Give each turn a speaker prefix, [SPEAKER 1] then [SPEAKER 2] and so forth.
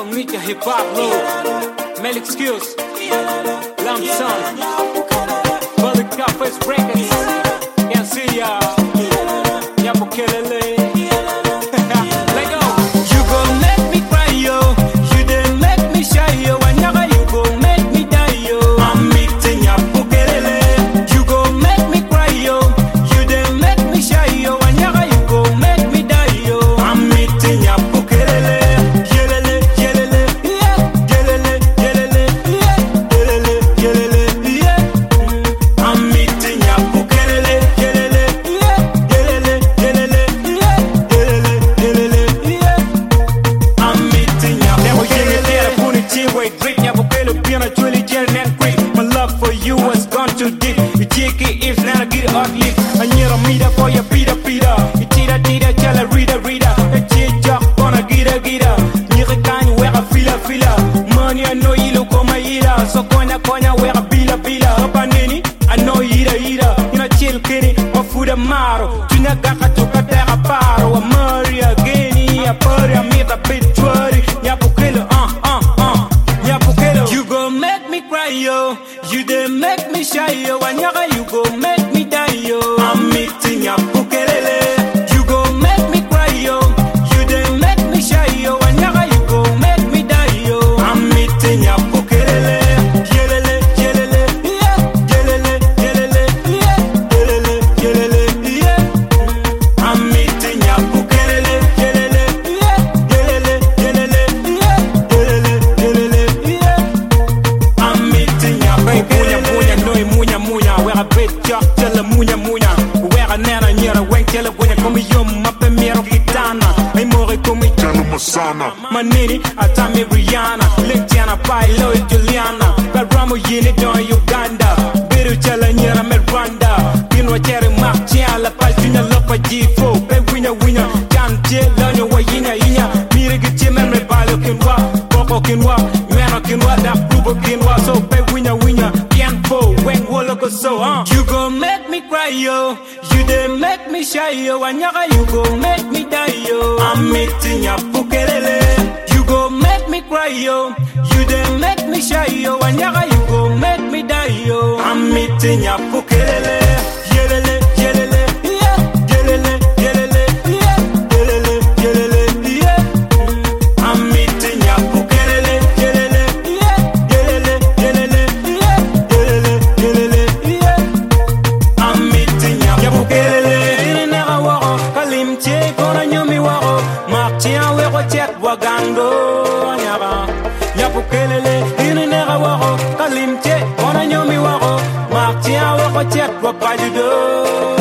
[SPEAKER 1] Yo, meet your hip hop loop. Mel excuse. Lump sum. Brother Cafés Records. Can't see ya. Yapo Kelele. Let go. You gon' make me cry, yo. You didn't make me shy, yo. Whenever you gon' make me die, yo. I'm meeting Yapo Kelele. You gon' make me cry, yo. You didn't make me shy, yo. Whenever you gon' make me die, yo. I'm meeting Yapo Kelele. Yelele, yelele, yeah. Yelele, yelele, yeah. Yelele, yelele, yeah. I'm meeting Yapo Kelele. Yelele, yeah. Yelele, yelele, yeah. Yelele, yelele, yeah. I'm meeting Yapo Kelele. My love for you was gone too deep. You take it if not get ugly. I need a meter for your Peter. You tira, tell a reader. A cheat job gonna get a. You can wear a fila. Money I know you look on my eater. So konya wear a bila. Opanini, I know eater. You know chill kitty, or food a maro. Tunagaka toka terra paro. A Maria Geni, a party, a meet a bit worry. Yapukelo, You gon' make me cry, yo. You didn't make me shy, yo. Wanyaga, you gon' make me die, yo. I'm meeting Yapo Kelele. You gon' make me cry, yo. You didn't make me shy, yo. Wanyaga, you gon' make me die, yo. I'm meeting Yapo Kelele. Yelele, yelele, yeah. Yelele, yelele, yeah. Yelele, yelele, yeah. I'm meeting Yapo Kelele. Yelele, yeah. Yelele, yelele, yeah. Yelele, yelele, yeah. I'm meeting Yapo Kelele. Munya. Where a bit chop, tell a munya. Where a nana near a wank, tell a winner, come yum, up and mirror gitana. I'm more come tell Masana. Manini, Atami Rihanna, Letiana, Pilo, Juliana, Baramo Yini, Don Uganda, Biru Chalaniera, Meranda, Pino Cherry Martial, La Paltina, Lopa G4, Pay winner, Jan J, Lano, Wayina, Mirigit, Memory Palo Kinwa, Coco Kinwa, Mano Kinwa, that Rubo Kinwa, so pay winner, when Wologo so You gon' make me cry, yo. You didn't make me shy, yo. Wanyaga, you gon' make me die, yo. I'm meeting Yapo Kelele. You gon' make me cry, yo. You didn't make me shy, yo. Wanyaga, you gon' make me die, yo. I'm meeting Yapo Kelele. Yelele, yelele, yeah. Yelele, yelele, yeah. Yelele, yelele, yeah. I'm meeting Yapo Kelele. Yelele, yeah. Yelele, yelele, yeah. Yelele, yeah. I'm meeting Yapo Kelele. Nega waro, kalimche kona nyomi waro. Martia wero chet wagando nyara. Yapo Kelele, nega waro, kalimche kona nyomi waro. Martia wero chet wapajudo.